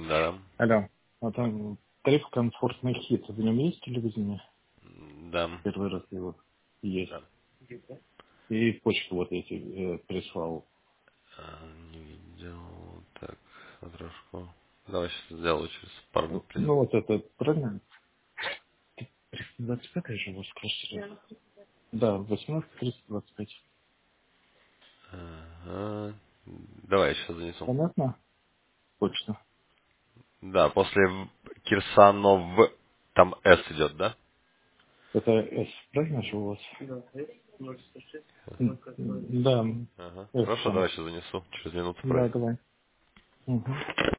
Да, Алло. А там тариф комфортный хит. В нем есть телевидение? да, Первый раз его есть. да. И почту вот эти прислал. Не видел. Так, отражку. Давай сейчас сделаю, через пару минут придет. Ну вот это, правильно? 25 же у вас кажется. Да, 18-325. Ага. Давай я сейчас занесу. Понятно? Почта. Да, после Кирсанов там С идет, да? Это С, правильно же у вас? Да, Ага. С Хорошо, там. давай сейчас занесу через минуту Да, проверь. давай. Угу.